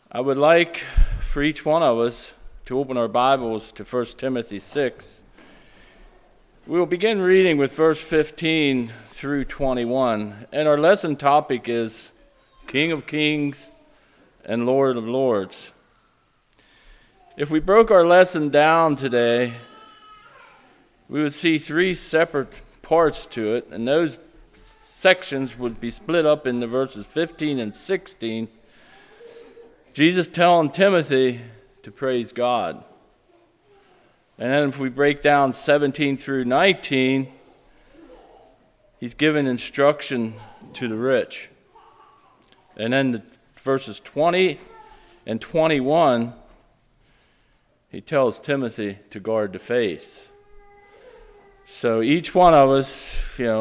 I would like for each one of us to open our Bibles to 1 Timothy 6. We will begin reading with verse 15 through 21, and our lesson topic is King of Kings and Lord of Lords. If we broke our lesson down today, we would see three separate parts to it, and those sections would be split up into verses 15 and 16. Jesus telling Timothy to praise God. And then if we break down 17 through 19, he's giving instruction to the rich. And then the verses 20 and 21, he tells Timothy to guard the faith. So each one of us,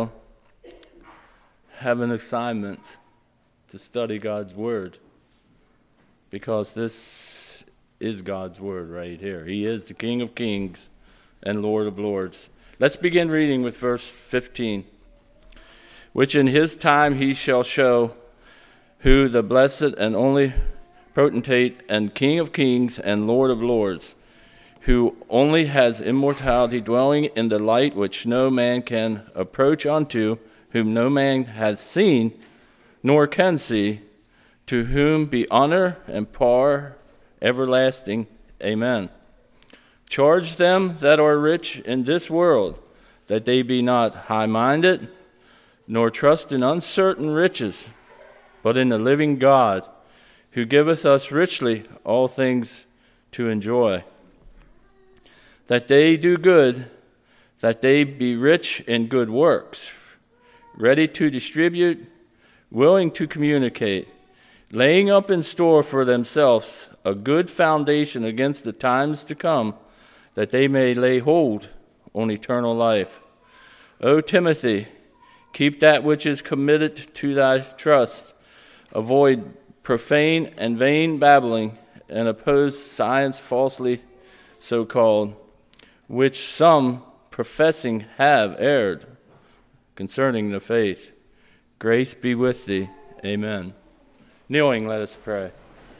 have an assignment to study God's Word, because this is God's Word right here. He is the King of Kings and Lord of Lords. Let's begin reading with verse 15. Which in his time he shall show who the blessed and only potentate and King of Kings and Lord of Lords, who only has immortality, dwelling in the light which no man can approach unto, whom no man has seen nor can see, to whom be honor and power everlasting. Amen. Charge them that are rich in this world, that they be not high-minded, nor trust in uncertain riches, but in the living God, who giveth us richly all things to enjoy. That they do good, that they be rich in good works, ready to distribute, willing to communicate, laying up in store for themselves a good foundation against the times to come, that they may lay hold on eternal life. O Timothy, keep that which is committed to thy trust. Avoid profane and vain babbling, and oppose science falsely so called, which some professing have erred concerning the faith. Grace be with thee. Amen. Kneeling, let us pray.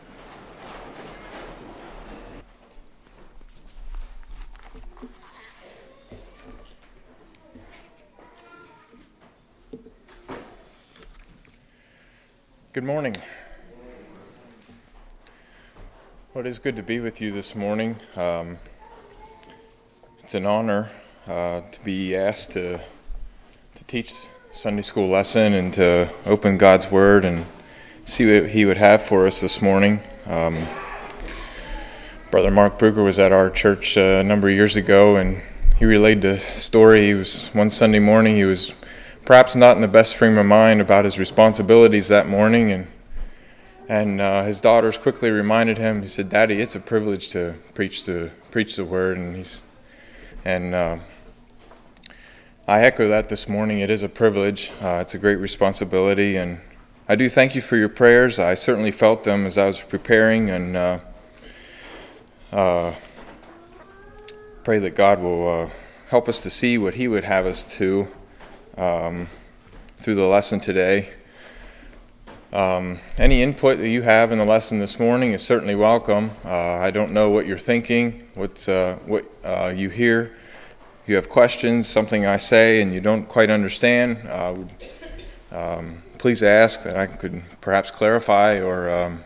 Good morning. Well, it is good to be with you this morning. It's an honor to be asked to teach Sunday school lesson and to open God's Word and see what He would have for us this morning. Brother Mark Brugger was at our church a number of years ago, and he relayed the story. He was one Sunday morning. He was perhaps not in the best frame of mind about his responsibilities that morning, and his daughters quickly reminded him. He said, "Daddy, it's a privilege to preach the Word," and I echo that this morning. It is a privilege. It's a great responsibility, and I do thank you for your prayers. I certainly felt them as I was preparing, and pray that God will help us to see what He would have us to through the lesson today. Any input that you have in the lesson this morning is certainly welcome. I don't know what you're thinking, what you hear. If you have questions, something I say and you don't quite understand, please ask that I could perhaps clarify or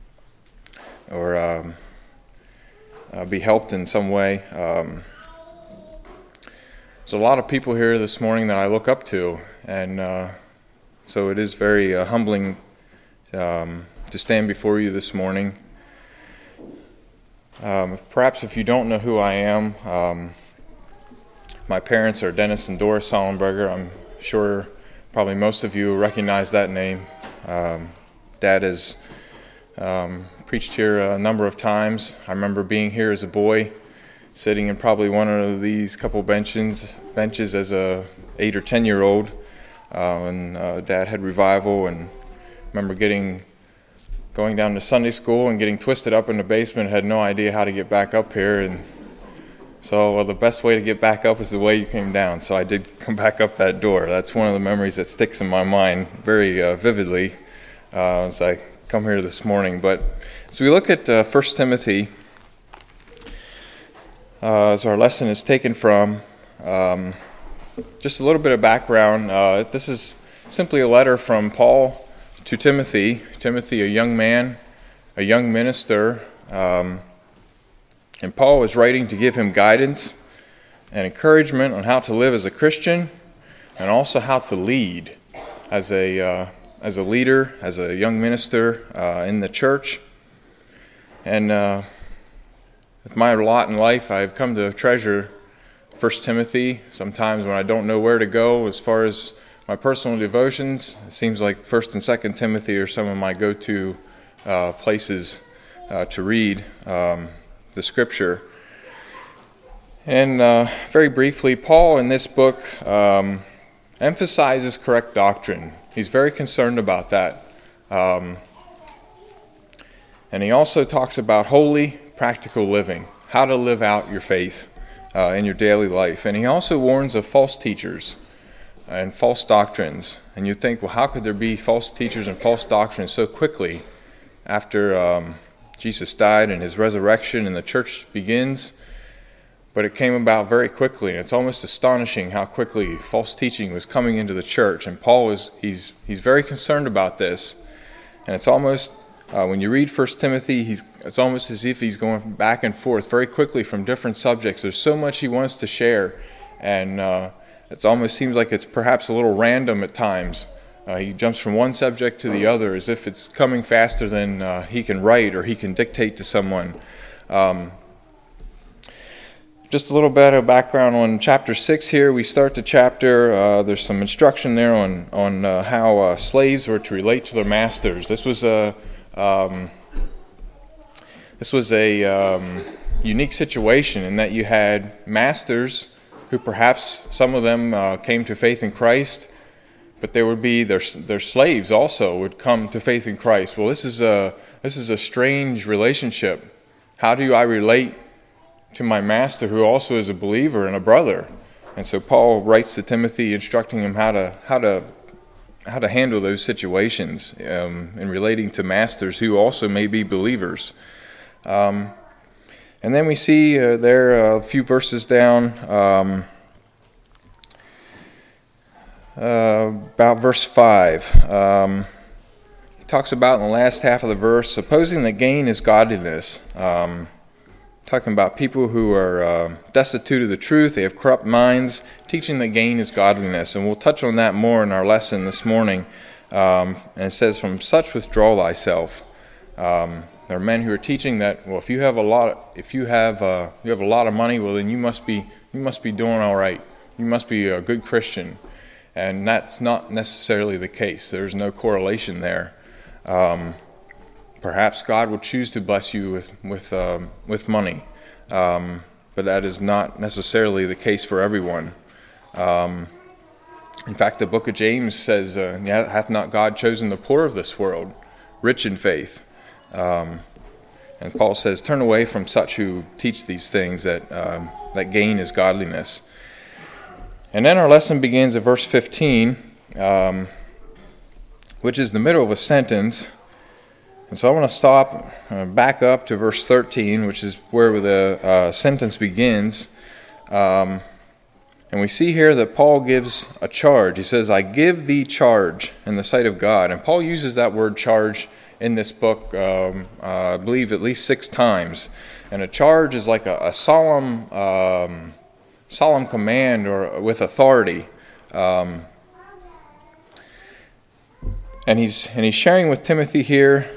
be helped in some way. There's a lot of people here this morning that I look up to, and so it is very humbling to stand before you this morning. Perhaps if you don't know who I am, my parents are Dennis and Doris Sollenberger. I'm sure probably most of you recognize that name. Dad has preached here a number of times. I remember being here as a boy, sitting in probably one of these couple benches as a 8 or 10-year-old, when Dad had revival, and remember going down to Sunday school and getting twisted up in the basement. Had no idea how to get back up here, and so the best way to get back up is the way you came down. So I did come back up that door. That's one of the memories that sticks in my mind very vividly. As I come here this morning. But as we look at 1 Timothy, as our lesson is taken from, just a little bit of background. This is simply a letter from Paul to Timothy. Timothy, a young man, a young minister, and Paul is writing to give him guidance and encouragement on how to live as a Christian, and also how to lead as a leader, as a young minister in the church. And with my lot in life, I've come to treasure 1 Timothy. Sometimes when I don't know where to go as far as my personal devotions, it seems like 1 and 2 Timothy are some of my go-to places to read the Scripture. And very briefly, Paul in this book emphasizes correct doctrine. He's very concerned about that. And he also talks about holy, practical living, how to live out your faith in your daily life. And he also warns of false teachers and false doctrines. And you think, well, how could there be false teachers and false doctrines so quickly after Jesus died and his resurrection and the church begins? But it came about very quickly, and it's almost astonishing how quickly false teaching was coming into the church. And Paul he's very concerned about this. And it's almost, when you read 1 Timothy, it's almost as if he's going back and forth very quickly from different subjects. There's so much he wants to share, and it almost seems like it's perhaps a little random at times. He jumps from one subject to the other as if it's coming faster than he can write or he can dictate to someone. Just a little bit of background on chapter 6 here. We start the chapter, there's some instruction there on how slaves were to relate to their masters. This was a unique situation in that you had masters who perhaps some of them came to faith in Christ, but there would be their slaves also would come to faith in Christ. Well, this is a strange relationship. How do I relate to my master who also is a believer and a brother? And so Paul writes to Timothy instructing him how to handle those situations in relating to masters who also may be believers. And then we see there a few verses down about verse 5. He talks about in the last half of the verse, supposing that gain is godliness. Talking about people who are destitute of the truth, they have corrupt minds, teaching that gain is godliness. And we'll touch on that more in our lesson this morning. And it says, from such withdraw thyself. There are men who are teaching that, well, if you have a lot of money, well, then you must be doing all right. You must be a good Christian, and that's not necessarily the case. There's no correlation there. Perhaps God will choose to bless you with money, but that is not necessarily the case for everyone. In fact, the book of James says, hath not God chosen the poor of this world, rich in faith? And Paul says, turn away from such who teach these things, that gain is godliness. And then our lesson begins at verse 15, which is the middle of a sentence. And so I want to stop, back up to verse 13, which is where the sentence begins. And we see here that Paul gives a charge. He says, I give thee charge in the sight of God. And Paul uses that word charge in this book, I believe at least 6 times. And a charge is like a solemn command or with authority. And he's sharing with Timothy here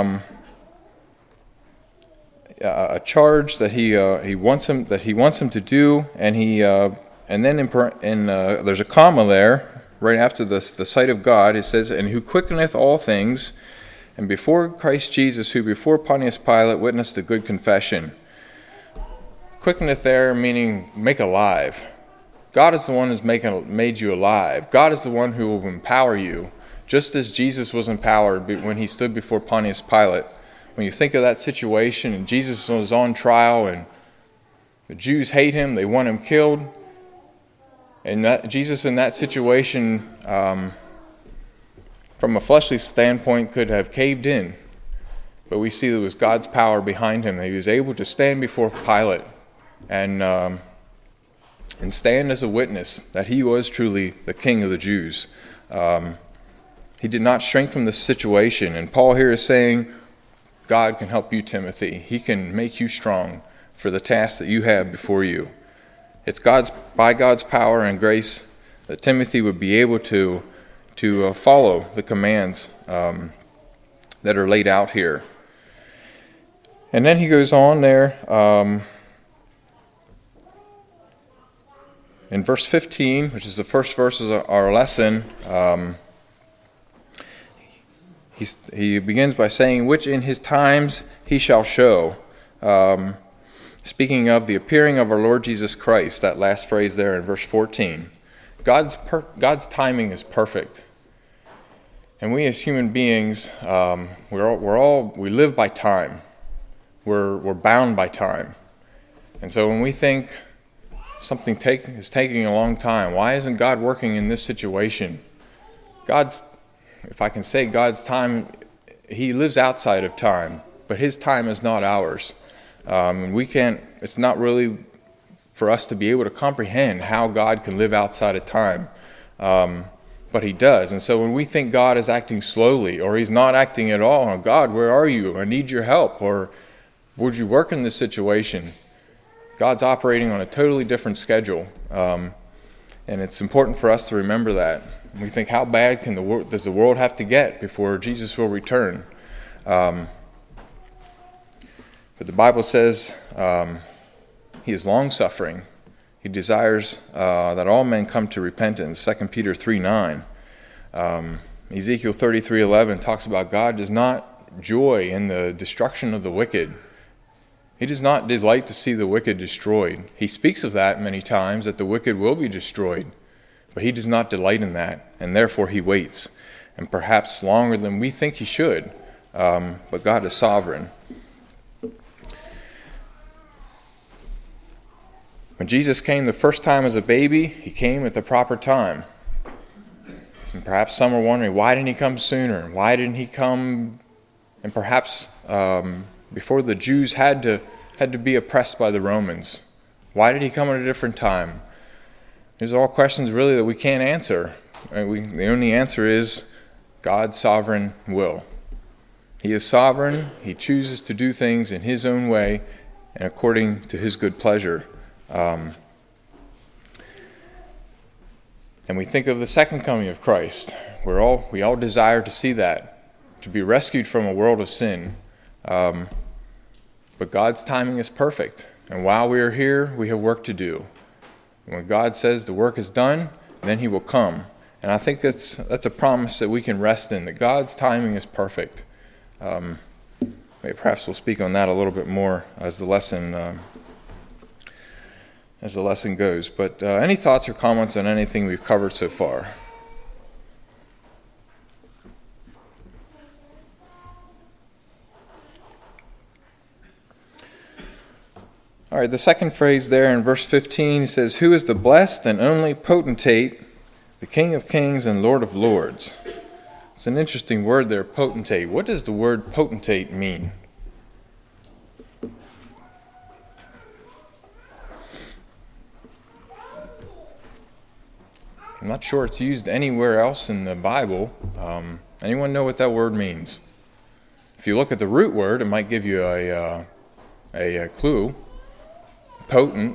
a charge that he wants him to do, and then there's a comma there right after the sight of God. It says, and who quickeneth all things, and before Christ Jesus, who before Pontius Pilate witnessed a good confession. Quickeneth there meaning make alive. God is the one who's made you alive. God is the one who will empower you, just as Jesus was empowered when he stood before Pontius Pilate. When you think of that situation, and Jesus was on trial, and the Jews hate him, they want him killed, and Jesus in that situation from a fleshly standpoint, could have caved in. But we see that it was God's power behind him, that he was able to stand before Pilate and stand as a witness that he was truly the King of the Jews. He did not shrink from the situation. And Paul here is saying, God can help you, Timothy. He can make you strong for the task that you have before you. It's by God's power and grace that Timothy would be able to follow the commands that are laid out here. And then he goes on there in verse 15, which is the first verse of our lesson. He begins by saying, which in his times he shall show. Speaking of the appearing of our Lord Jesus Christ, that last phrase there in verse 14. God's timing is perfect. And we as human beings, we live by time. We're bound by time. And so when we think something is taking a long time, why isn't God working in this situation? If I can say God's time, he lives outside of time, but his time is not ours. It's not really for us to be able to comprehend how God can live outside of time. But he does. And so when we think God is acting slowly, or he's not acting at all, oh, God, where are you? I need your help. Or would you work in this situation? God's operating on a totally different schedule. And it's important for us to remember that. We think, how bad does the world have to get before Jesus will return? But the Bible says he is long-suffering. He desires that all men come to repentance, 2 Peter 3:9. Ezekiel 33:11 talks about God does not joy in the destruction of the wicked. He does not delight to see the wicked destroyed. He speaks of that many times, that the wicked will be destroyed. But he does not delight in that, and therefore he waits, and perhaps longer than we think he should. But God is sovereign. When Jesus came the first time as a baby, he came at the proper time. And perhaps some are wondering, why didn't he come sooner? Why didn't he come, and perhaps before the Jews had to be oppressed by the Romans? Why did he come at a different time? These are all questions really that we can't answer. The only answer is God's sovereign will. He is sovereign. He chooses to do things in his own way and according to his good pleasure. And we think of the second coming of Christ. We all desire to see that, to be rescued from a world of sin. But God's timing is perfect. And while we are here, we have work to do. When God says the work is done, then he will come. And I think that's a promise that we can rest in, that God's timing is perfect. Perhaps we'll speak on that a little bit more as the lesson goes. But any thoughts or comments on anything we've covered so far? All right, the second phrase there in verse 15 says, who is the blessed and only potentate, the King of kings and Lord of lords? It's an interesting word there, potentate. What does the word potentate mean? I'm not sure it's used anywhere else in the Bible. Anyone know what that word means? If you look at the root word, it might give you a clue. Potent.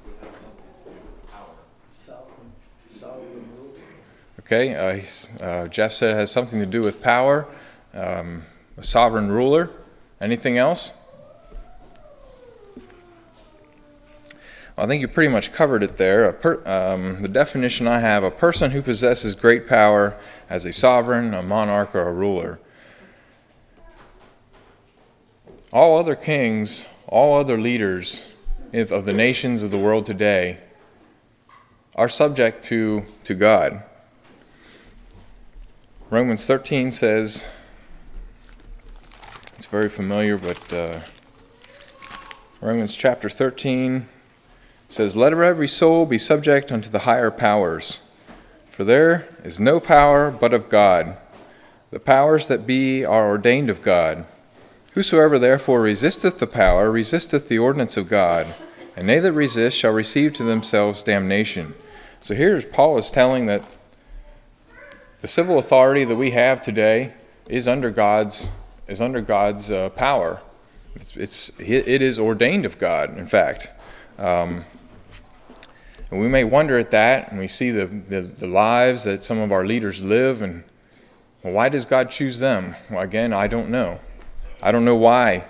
Okay, Jeff said it has something to do with power, a sovereign ruler. Anything else? I think you pretty much covered it there. The definition I have, a person who possesses great power as a sovereign, a monarch, or a ruler. All other kings, all other leaders of the nations of the world today are subject to God. Romans 13 says, it's very familiar, but Romans chapter 13 says, let every soul be subject unto the higher powers, for there is no power but of God. The powers that be are ordained of God. Whosoever therefore resisteth the power resisteth the ordinance of God, and they that resist shall receive to themselves damnation. So here's Paul is telling that the civil authority that we have today is under God's power. It is ordained of God, in fact. And we may wonder at that, and we see the lives that some of our leaders live, and well, why does God choose them? Well, again, I don't know. I don't know why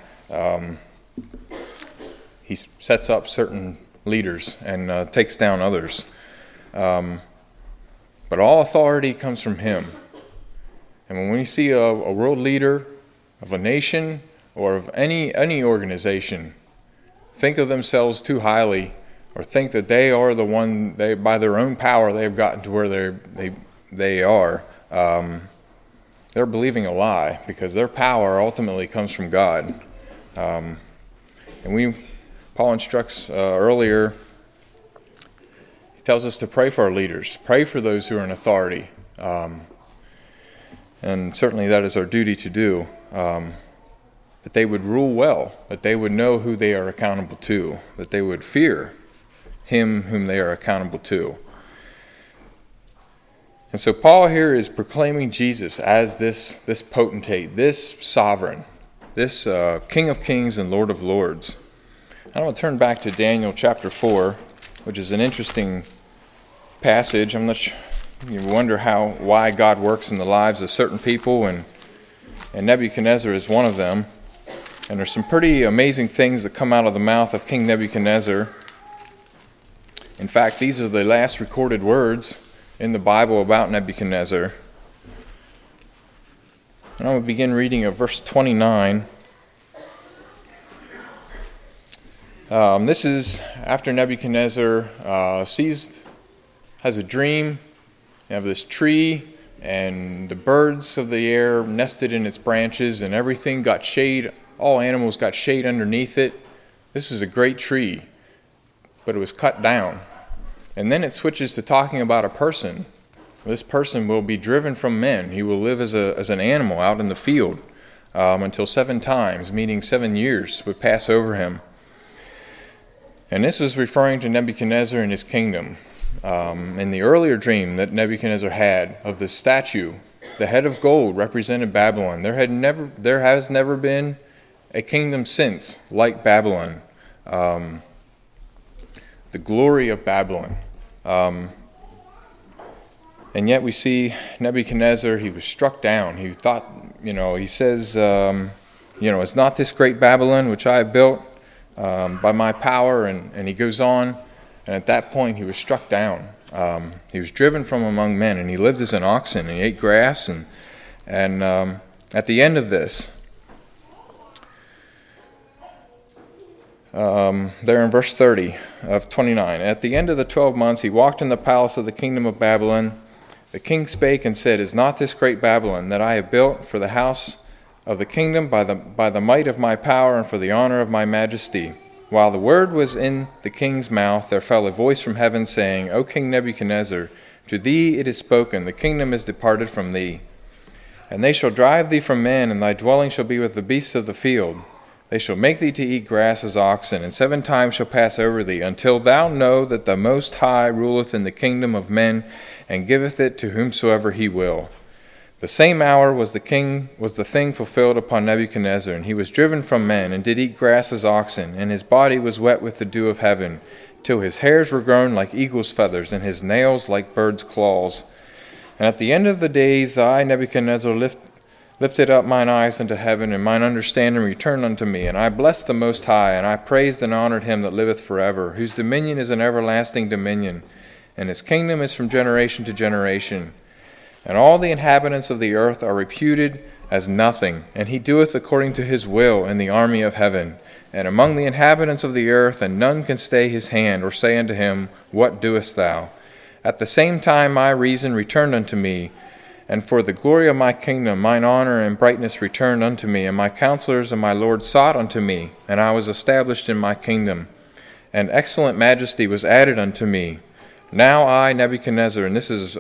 he sets up certain leaders and takes down others. But all authority comes from him. And when we see a world leader of a nation or of any organization think of themselves too highly, or think that they are the one, they by their own power they have gotten to where they are, they're believing a lie, because their power ultimately comes from God. And Paul instructs earlier, he tells us to pray for our leaders, pray for those who are in authority. And certainly that is our duty to do, that they would rule well, that they would know who they are accountable to, that they would fear him whom they are accountable to. And so Paul here is proclaiming Jesus as this potentate, this sovereign, this King of Kings and Lord of Lords. I want to turn back to Daniel chapter 4, which is an interesting passage. I'm not sure, you wonder why God works in the lives of certain people, and Nebuchadnezzar is one of them. And there's some pretty amazing things that come out of the mouth of King Nebuchadnezzar. In fact, these are the last recorded words in the Bible about Nebuchadnezzar. And I'm going to begin reading at verse 29. This is after Nebuchadnezzar has a dream. You have this tree, and the birds of the air nested in its branches, and everything got shade. All animals got shade underneath it. This was a great tree, but it was cut down. And then it switches to talking about a person. This person will be driven from men. He will live as an animal out in the field until 7 times, meaning 7 years, would pass over him. And this was referring to Nebuchadnezzar and his kingdom. In the earlier dream that Nebuchadnezzar had of the statue, the head of gold represented Babylon. There has never been a kingdom since like Babylon. The glory of Babylon. And yet we see Nebuchadnezzar, he was struck down. He thought, he says, it's not this great Babylon which I have built by my power. And he goes on, and at that point he was struck down. He was driven from among men, and he lived as an oxen, and he ate grass. And at the end of this, there in verse 30 of 29, at the end of the 12 months he walked in the palace of the kingdom of Babylon. The king spake and said, Is not this great Babylon that I have built for the house of the kingdom by the might of my power and for the honor of my majesty? While the word was in the king's mouth, there fell a voice from heaven, saying, O King Nebuchadnezzar, to thee it is spoken, the kingdom is departed from thee. And they shall drive thee from men, and thy dwelling shall be with the beasts of the field. They shall make thee to eat grass as oxen, and 7 times shall pass over thee, until thou know that the Most High ruleth in the kingdom of men, and giveth it to whomsoever he will. The same hour was the thing fulfilled upon Nebuchadnezzar, and he was driven from men, and did eat grass as oxen, and his body was wet with the dew of heaven, till his hairs were grown like eagle's feathers, and his nails like birds' claws. And at the end of the days I, Nebuchadnezzar, lifted up mine eyes unto heaven, and mine understanding returned unto me. And I blessed the Most High, and I praised and honored him that liveth forever, whose dominion is an everlasting dominion, and his kingdom is from generation to generation. And all the inhabitants of the earth are reputed as nothing, and he doeth according to his will in the army of heaven, and among the inhabitants of the earth, and none can stay his hand, or say unto him, What doest thou? At the same time my reason returned unto me, and for the glory of my kingdom mine honor and brightness returned unto me, and my counselors and my Lord sought unto me, and I was established in my kingdom, and excellent majesty was added unto me. Now I, Nebuchadnezzar, and this is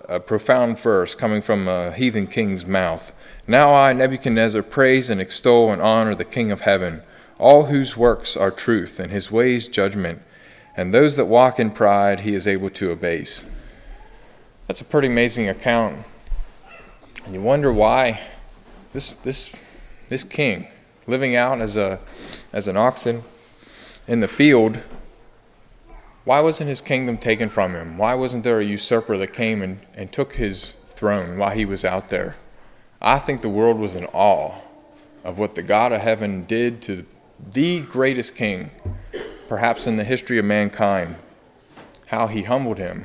a profound verse coming from a heathen king's mouth. Now I, Nebuchadnezzar, praise and extol and honor the King of heaven, all whose works are truth and his ways judgment, and those that walk in pride he is able to abase. That's a pretty amazing account. And you wonder why this king, living out as an oxen in the field, why wasn't his kingdom taken from him? Why wasn't there a usurper that came and took his throne while he was out there? I think the world was in awe of what the God of heaven did to the greatest king, perhaps in the history of mankind, how he humbled him.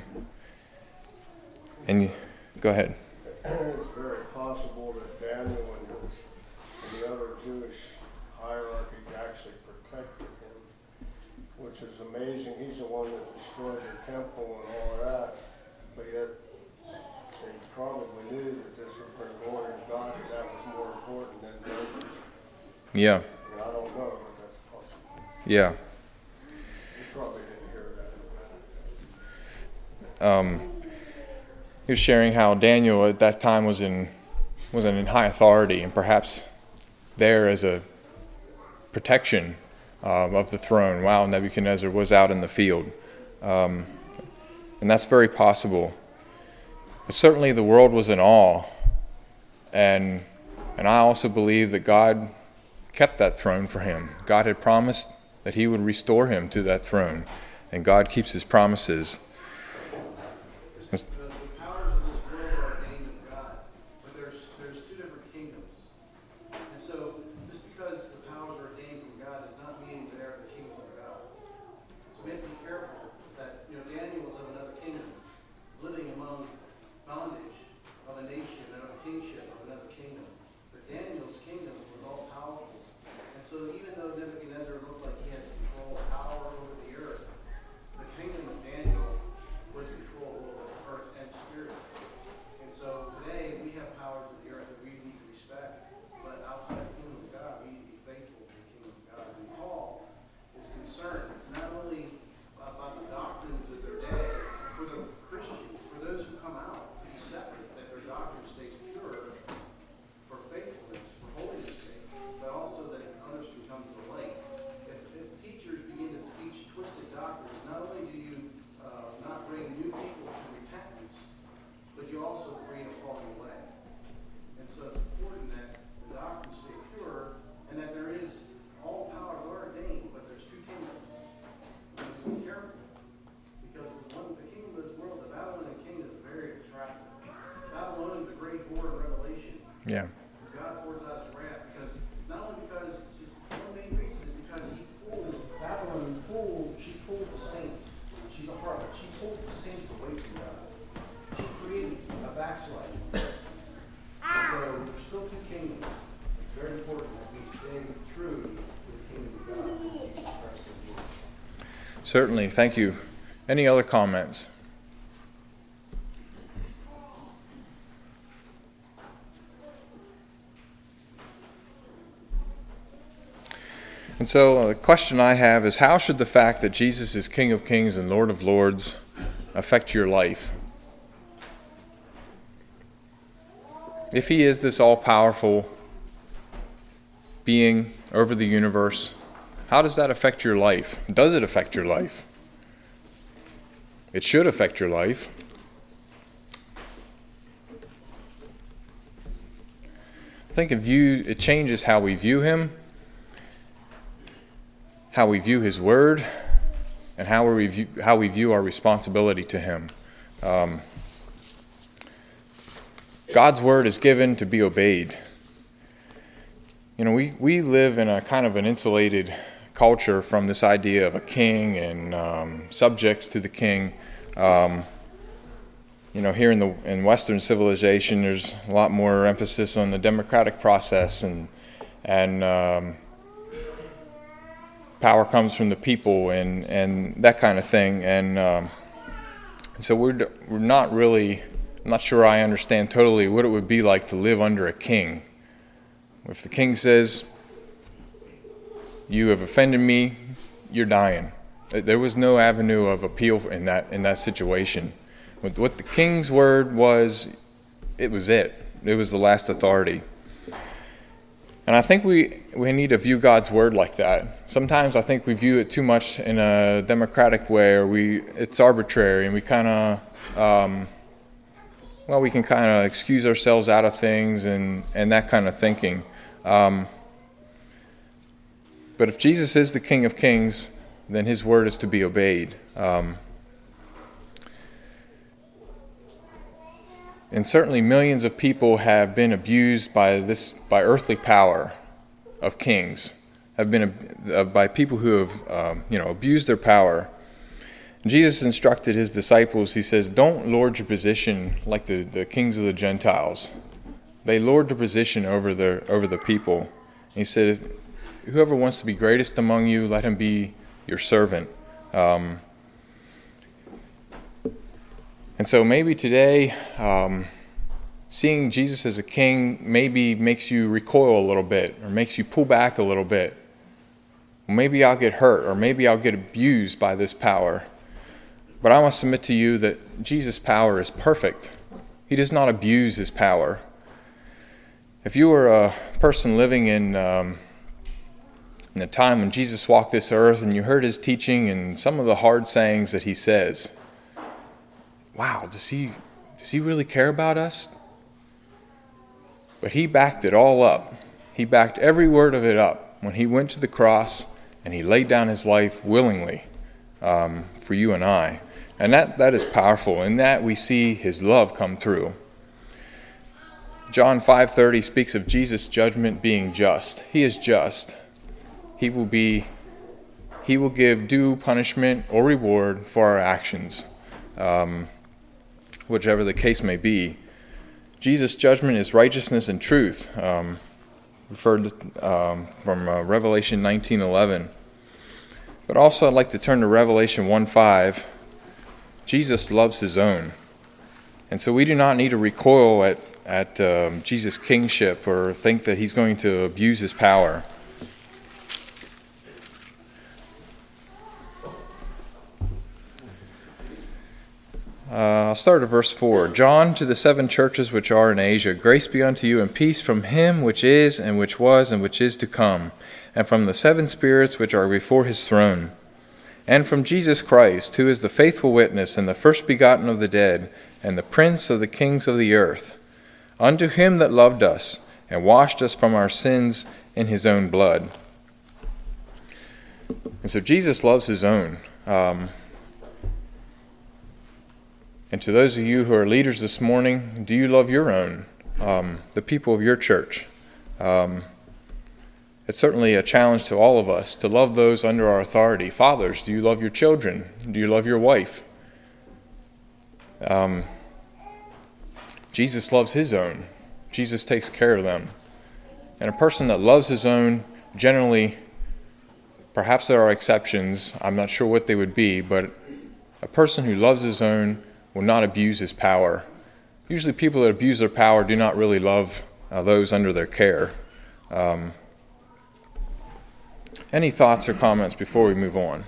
And go ahead. It's very possible that Daniel and the other Jewish hierarchy actually protected him, which is amazing. He's the one that destroyed the temple and all of that, but yet they probably knew that this would bring glory to God, and that was more important than Moses. Yeah. And I don't know, but that's possible. Yeah. You probably didn't hear that. He was sharing how Daniel at that time wasn't in high authority, and perhaps there as a protection of the throne while Nebuchadnezzar was out in the field. And that's very possible. But certainly the world was in awe, and I also believe that God kept that throne for him. God had promised that he would restore him to that throne, and God keeps his promises. Yeah. God pours out his wrath because not only because just one main reason is because he pulled Babylon, she pulled the saints. She's a harlot. She pulled the saints away from God. She created a backsliding. So there's still two kingdoms. It's very important that we stay true to the kingdom of God. Certainly, thank you. Any other comments? And so the question I have is, how should the fact that Jesus is King of Kings and Lord of Lords affect your life? If he is this all-powerful being over the universe, how does that affect your life? Does it affect your life? It should affect your life. I think it changes how we view him, how we view his word, and how we view our responsibility to him. God's word is given to be obeyed. You know, we live in a kind of an insulated culture from this idea of a king and subjects to the king. You know, here in Western civilization, there's a lot more emphasis on the democratic process and power comes from the people and that kind of thing. And so we're not really. I'm not sure I understand totally what it would be like to live under a king. If the king says, "You have offended me, you're dying," there was no avenue of appeal in that situation. What the king's word was, it was it. It was the last authority. And I think we need to view God's word like that. Sometimes I think we view it too much in a democratic way, or it's arbitrary, and we kind of, we can kind of excuse ourselves out of things and that kind of thinking. But if Jesus is the King of Kings, then his word is to be obeyed. And certainly millions of people have been abused by earthly power of kings, have been by people who have abused their power. And Jesus instructed his disciples, he says, don't lord your position like the kings of the Gentiles. They lord their position over the people. And he said, whoever wants to be greatest among you, let him be your servant. And so maybe today, seeing Jesus as a king maybe makes you recoil a little bit, or makes you pull back a little bit. Maybe I'll get hurt, or maybe I'll get abused by this power. But I want to submit to you that Jesus' power is perfect. He does not abuse his power. If you were a person living in a time when Jesus walked this earth and you heard his teaching and some of the hard sayings that he says, wow, does he really care about us? But he backed it all up. He backed every word of it up when he went to the cross and he laid down his life willingly for you and I. And that is powerful. In that we see his love come through. John 5:30 speaks of Jesus' judgment being just. He is just. He will give due punishment or reward for our actions. Whichever the case may be. Jesus' judgment is righteousness and truth, referred from Revelation 19:11. But also I'd like to turn to Revelation 1:5. Jesus loves his own. And so we do not need to recoil at Jesus' kingship or think that he's going to abuse his power. I'll start at verse 4. John, to the 7 churches which are in Asia, grace be unto you and peace from him which is, and which was, and which is to come, and from the 7 spirits which are before his throne, and from Jesus Christ, who is the faithful witness, and the first begotten of the dead, and the prince of the kings of the earth, unto him that loved us, and washed us from our sins in his own blood. And so Jesus loves his own. And to those of you who are leaders this morning, do you love your own, the people of your church? It's certainly a challenge to all of us to love those under our authority. Fathers, do you love your children? Do you love your wife? Jesus loves his own. Jesus takes care of them. And a person that loves his own, generally, perhaps there are exceptions, I'm not sure what they would be, but a person who loves his own will not abuse his power. Usually people that abuse their power do not really love those under their care. Any thoughts or comments before we move on?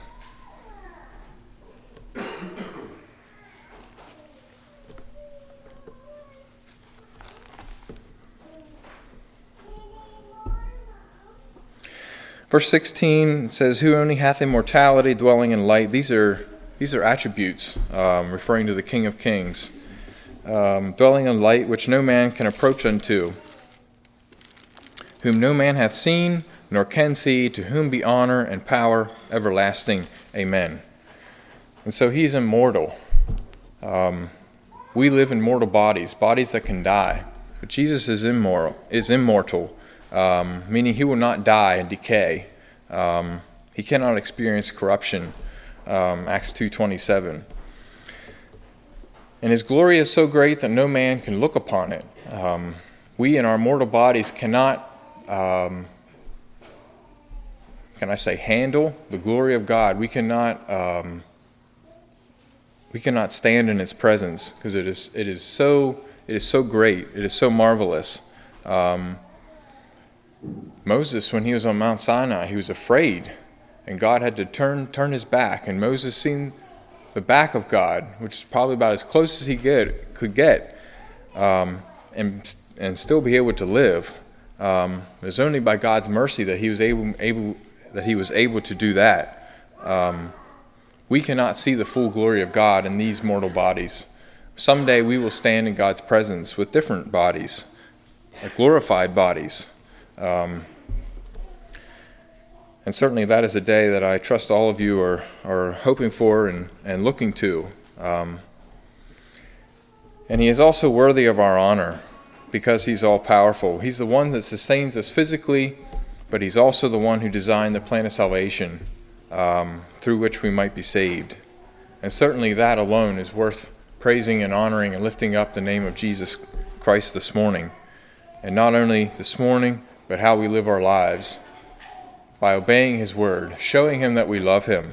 Verse 16 says, who only hath immortality, dwelling in light. These are attributes referring to the King of Kings. Dwelling in light, which no man can approach unto, whom no man hath seen, nor can see, to whom be honor and power everlasting. Amen. And so he's immortal. We live in mortal bodies that can die. But Jesus is immortal, meaning he will not die and decay. He cannot experience corruption. Acts 2:27. And his glory is so great that no man can look upon it. We in our mortal bodies cannot, handle the glory of God. We cannot stand in its presence because it is so great. It is so marvelous. Moses, when he was on Mount Sinai, he was afraid. And God had to turn his back. And Moses seen the back of God, which is probably about as close as he could get, and still be able to live. It was only by God's mercy that he was able to do that. We cannot see the full glory of God in these mortal bodies. Someday we will stand in God's presence with different bodies, like glorified bodies. And certainly that is a day that I trust all of you are hoping for and looking to. And he is also worthy of our honor because he's all-powerful. He's the one that sustains us physically, but he's also the one who designed the plan of salvation through which we might be saved. And certainly that alone is worth praising and honoring and lifting up the name of Jesus Christ this morning. And not only this morning, but how we live our lives by obeying his word, showing him that we love him.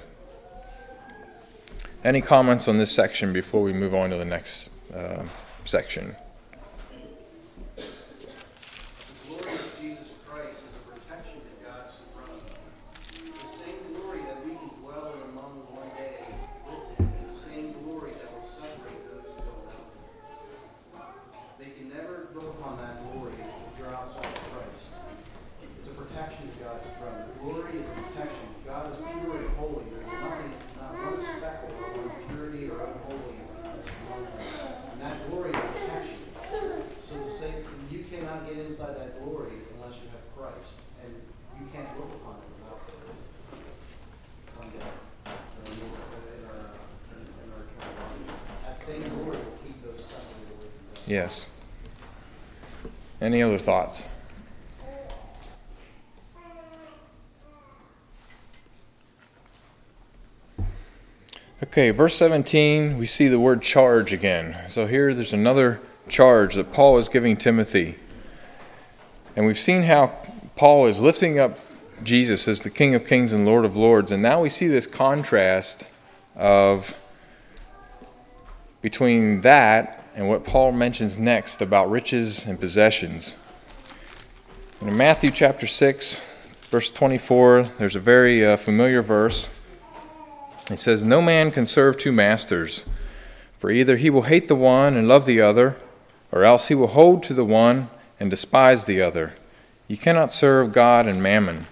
Any comments on this section before we move on to the next section? The glory of Jesus Christ is a protection to God's throne. The same glory that we can dwell in among one day with him is the same glory that will separate those who don't know him. They can never look upon that glory if you're outside of Christ. It's a protection to God's throne. The glory is a protection. God is pure and holy. There's nothing, not one speckle of impurity or unholiness among them. And that glory is protection. So the same, you cannot get inside that glory unless you have Christ. And you can't look upon it without Christ. Someday. In our account. That same glory will keep those separated away from God. Yes. Any other thoughts? Okay, verse 17, we see the word charge again. So here there's another charge that Paul is giving Timothy. And we've seen how Paul is lifting up Jesus as the King of Kings and Lord of Lords. And now we see this contrast of between that and what Paul mentions next about riches and possessions. In Matthew chapter 6, verse 24, there's a very familiar verse. It says, "No man can serve two masters, for either he will hate the one and love the other, or else he will hold to the one and despise the other. You cannot serve God and mammon."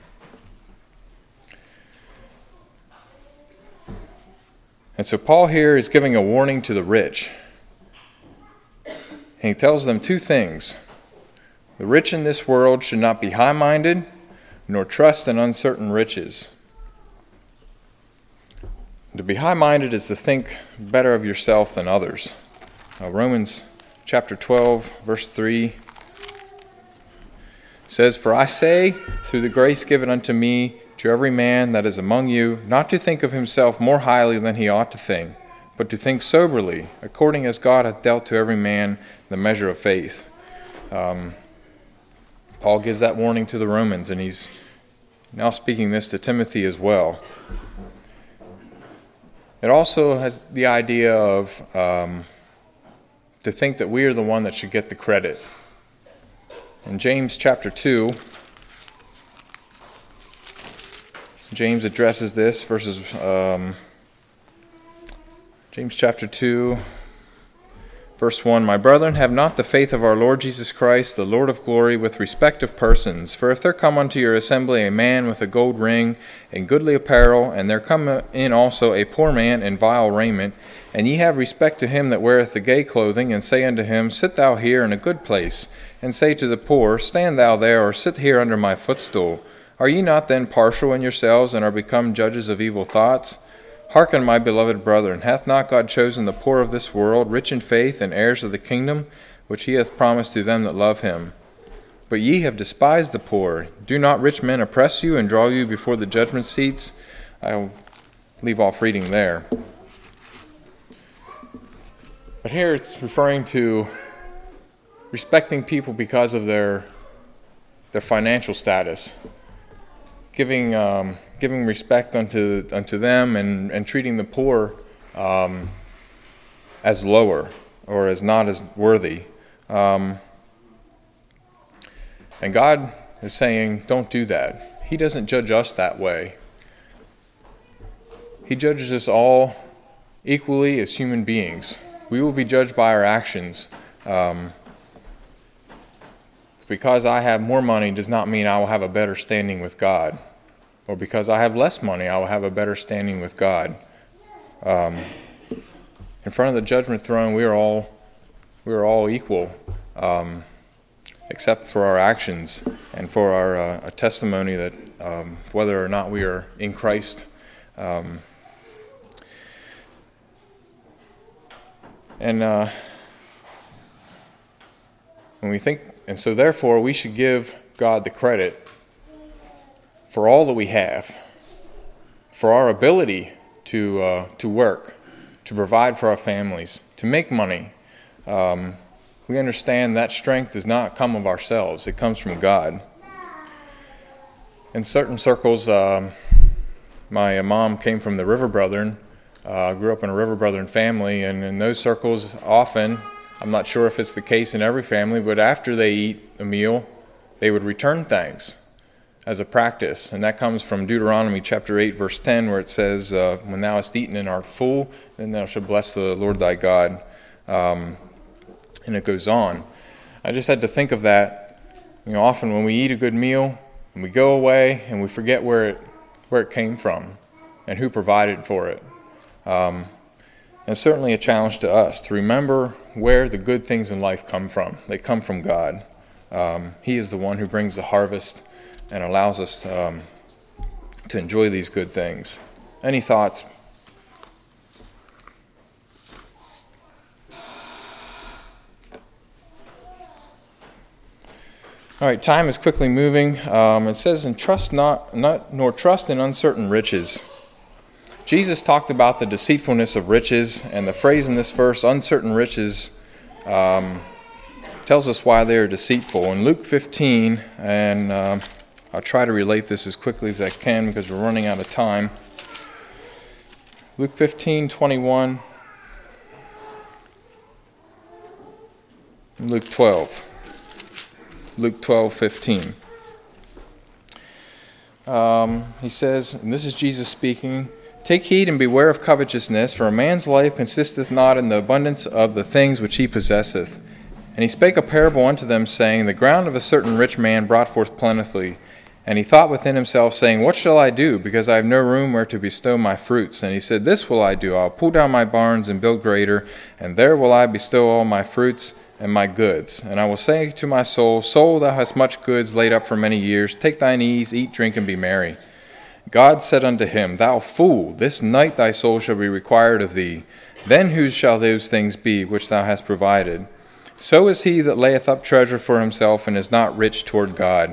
And so Paul here is giving a warning to the rich. And he tells them two things. The rich in this world should not be high-minded, nor trust in uncertain riches. To be high-minded is to think better of yourself than others. Romans chapter 12, verse 3 says, "For I say, through the grace given unto me, to every man that is among you, not to think of himself more highly than he ought to think, but to think soberly, according as God hath dealt to every man the measure of faith." Paul gives that warning to the Romans, and he's now speaking this to Timothy as well. It also has the idea of to think that we are the one that should get the credit. In James chapter 2, James addresses this, James chapter 2, verse 1, "My brethren, have not the faith of our Lord Jesus Christ, the Lord of glory, with respect of persons. For if there come unto your assembly a man with a gold ring and goodly apparel, and there come in also a poor man in vile raiment, and ye have respect to him that weareth the gay clothing, and say unto him, Sit thou here in a good place, and say to the poor, Stand thou there, or sit here under my footstool. Are ye not then partial in yourselves, and are become judges of evil thoughts? Hearken, my beloved brethren, hath not God chosen the poor of this world, rich in faith, and heirs of the kingdom, which he hath promised to them that love him? But ye have despised the poor. Do not rich men oppress you and draw you before the judgment seats? I'll leave off reading there. But here it's referring to respecting people because of their financial status, giving respect unto them, and treating the poor as lower or as not as worthy. And God is saying, don't do that. He doesn't judge us that way. He judges us all equally as human beings. We will be judged by our actions. Because I have more money does not mean I will have a better standing with God. Or because I have less money, I will have a better standing with God. In front of the judgment throne, we are all equal, except for our actions and for our testimony that whether or not we are in Christ. When we think, and so therefore we should give God the credit for all that we have, for our ability to work, to provide for our families, to make money. We understand that strength does not come of ourselves; it comes from God. In certain circles, my mom came from the River Brethren. Grew up in a River Brethren family, and in those circles, often, I'm not sure if it's the case in every family, but after they eat a meal, they would return thanks as a practice. And that comes from Deuteronomy chapter 8, verse 10, where it says, when thou hast eaten and art full, then thou shalt bless the Lord thy God. And it goes on. I just had to think of that. Often when we eat a good meal, and we go away, and we forget where it came from and who provided for it. And certainly a challenge to us to remember where the good things in life come from. They come from God. He is the one who brings the harvest and allows us to enjoy these good things. Any thoughts? All right, time is quickly moving. It says, "And trust not nor trust in uncertain riches." Jesus talked about the deceitfulness of riches, and the phrase in this verse, uncertain riches, tells us why they are deceitful. In Luke 15, and I'll try to relate this as quickly as I can because we're running out of time. Luke 15:21, and Luke 12. Luke 12:15. He says, and this is Jesus speaking, "Take heed and beware of covetousness, for a man's life consisteth not in the abundance of the things which he possesseth. And he spake a parable unto them, saying, The ground of a certain rich man brought forth plentifully. And he thought within himself, saying, What shall I do, because I have no room where to bestow my fruits? And he said, This will I do, I'll pull down my barns and build greater, and there will I bestow all my fruits and my goods. And I will say to my soul, Soul, thou hast much goods laid up for many years. Take thine ease, eat, drink, and be merry. God said unto him, Thou fool, this night thy soul shall be required of thee. Then whose shall those things be which thou hast provided? So is he that layeth up treasure for himself and is not rich toward God."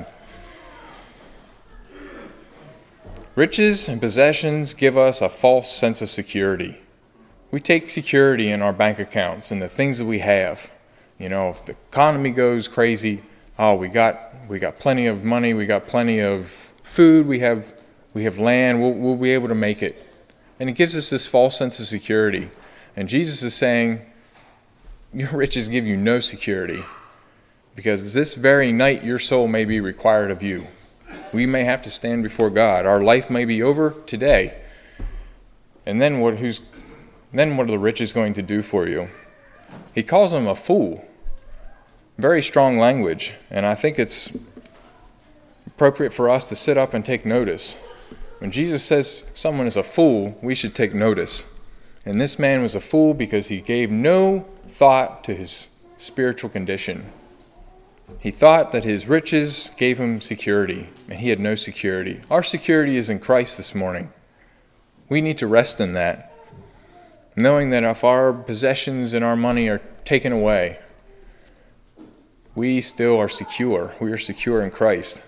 Riches and possessions give us a false sense of security. We take security in our bank accounts and the things that we have. If the economy goes crazy, we got plenty of money, we got plenty of food, we have land, we'll be able to make it. And it gives us this false sense of security. And Jesus is saying, your riches give you no security, because this very night your soul may be required of you. We may have to stand before God. Our life may be over today. And then what are the riches going to do for you? He calls him a fool. Very strong language. And I think it's appropriate for us to sit up and take notice. When Jesus says someone is a fool, we should take notice. And this man was a fool because he gave no thought to his spiritual condition. He thought that his riches gave him security, and he had no security. Our security is in Christ this morning. We need to rest in that, knowing that if our possessions and our money are taken away, we still are secure. We are secure in Christ.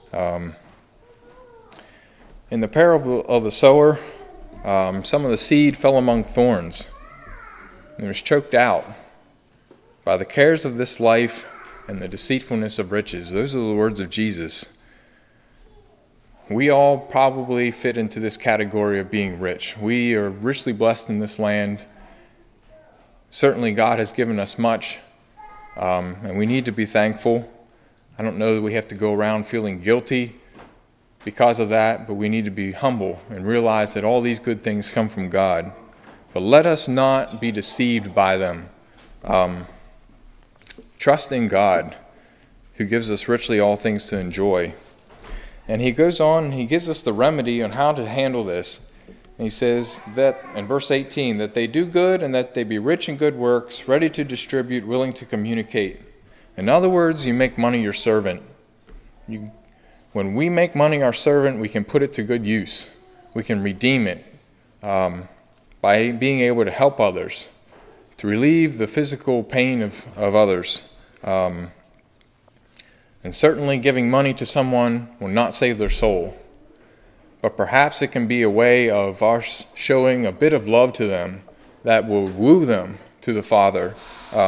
In the parable of the sower, some of the seed fell among thorns, and it was choked out by the cares of this life and the deceitfulness of riches. Those are the words of Jesus. We all probably fit into this category of being rich. We are richly blessed in this land. Certainly God has given us much, and we need to be thankful. I don't know that we have to go around feeling guilty because of that, but we need to be humble and realize that all these good things come from God. but let us not be deceived by them. Trust in God, who gives us richly all things to enjoy. And he goes on, he gives us the remedy on how to handle this. And he says that in verse 18, that they do good and that they be rich in good works, ready to distribute, willing to communicate. In other words, you make money your servant. When we make money our servant, we can put it to good use. We can redeem it by being able to help others, to relieve the physical pain of others. And certainly giving money to someone will not save their soul. But perhaps it can be a way of our showing a bit of love to them that will woo them to the Father.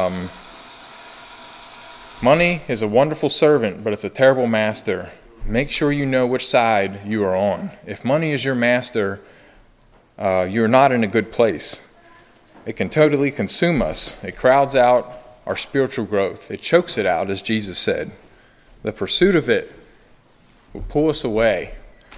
Money is a wonderful servant, but it's a terrible master. Make sure you know which side you are on. If money is your master, you're not in a good place. It can totally consume us. It crowds out our spiritual growth. It chokes it out, as Jesus said. The pursuit of it will pull us away.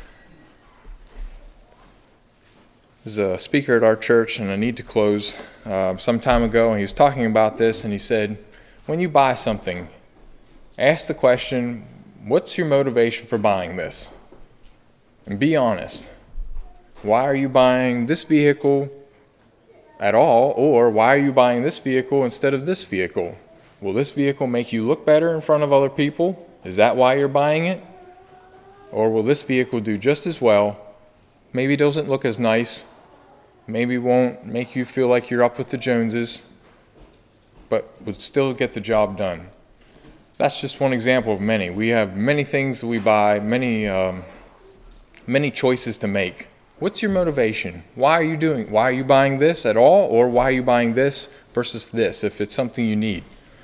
There's a speaker at our church, and I need to close, some time ago, and he was talking about this, and he said, when you buy something, ask the question, what's your motivation for buying this? And be honest. Why are you buying this vehicle at all, or why are you buying this vehicle instead of this vehicle? Will this vehicle make you look better in front of other people? Is that why you're buying it? Or will this vehicle do just as well? Maybe it doesn't look as nice. Maybe it won't make you feel like you're up with the Joneses, but would still get the job done. That's just one example of many. We have many things that we buy, many choices to make. What's your motivation? Why are you buying this at all, or why are you buying this versus this, if it's something you need?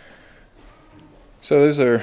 So those are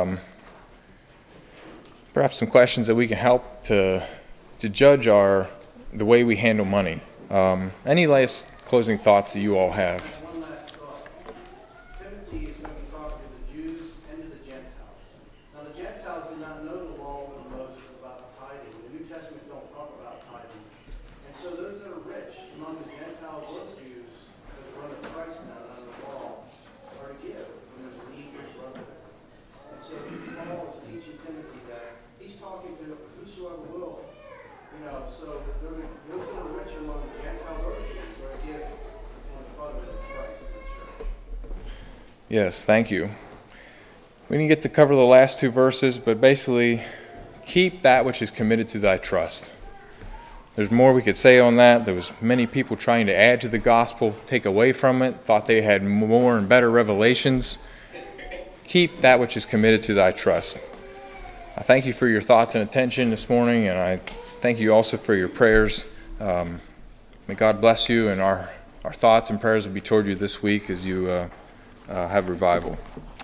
perhaps some questions that we can help to judge the way we handle money. Any last closing thoughts that you all have? One last thought. Timothy is going to be talking to the Jews and to the Gentiles. Now, the Gentiles did not know the law of Moses about tithing. The New Testament don't talk about tithing. And so those that are rich among the Gentiles or the Jews, that are under Christ now, under the law, are to give when there's a need for brother. And so Paul is teaching Timothy that he's talking to whosoever will. So those that are rich among the Gentiles or the Jews are to give on the Father of Christ in the church. Yes, thank you. We didn't get to cover the last two verses, but basically, keep that which is committed to thy trust. There's more we could say on that. There was many people trying to add to the gospel, take away from it, thought they had more and better revelations. Keep that which is committed to thy trust. I thank you for your thoughts and attention this morning, and I thank you also for your prayers. May God bless you, and our thoughts and prayers will be toward you this week as you have revival.